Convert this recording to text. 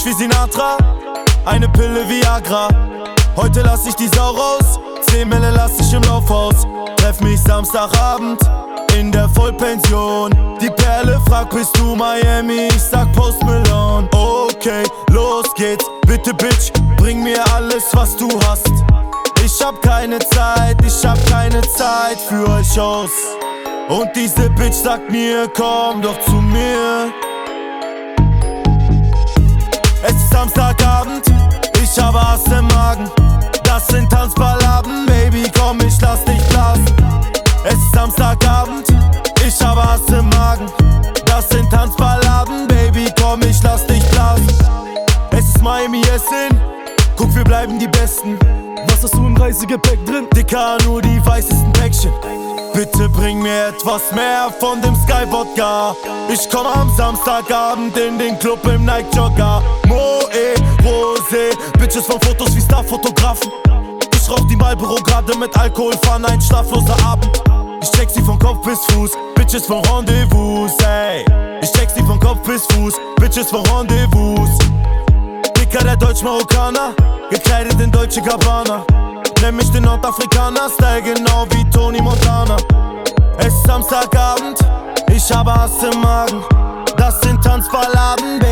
wie Sinatra, eine Pille Viagra. Heute lass ich die Sau raus, 10 Mille lass ich im Laufhaus. Treff mich Samstagabend in der Vollpension. Die Perle fragt, bist du Miami? Ich sag Post Malone. Okay, los geht's, bitte Bitch, bring mir alles, was du hast. Ich hab keine Zeit, für euch aus. Und diese Bitch sagt mir, komm doch zu mir. Es ist Samstagabend, ich habe Hass im Magen. Das sind Tanzballaden, Baby, komm, ich lass dich blasen. Es ist Samstagabend, ich habe Hass im Magen. Das sind Tanzballaden, Baby, komm, ich lass dich blasen. Es ist Miami Essen, guck, wir bleiben die Besten. Was hast du im Reisegepäck drin? Dicker, nur die weißesten Päckchen. Bitte bring mir etwas mehr von dem Sky-Wodka. Ich komm am Samstagabend in den Club im Nike-Jogger. Moe, Rosé, Bitches von Fotos wie Starfotografen. Ich rauch die Marlboro gerade mit Alkohol, fahren ein schlafloser Abend. Ich check sie von Kopf bis Fuß, Bitches von Rendezvous, ey. Ich check sie von Kopf bis Fuß, Bitches von Rendezvous. Dicker, der Deutsch-Marokkaner, gekleidet in Deutsche Gabbana. Nenn mich den Nordafrikaner, Style genau wie Tony Montana. Es ist Samstagabend, ich habe Hass im Magen. Das sind Tanzballaden,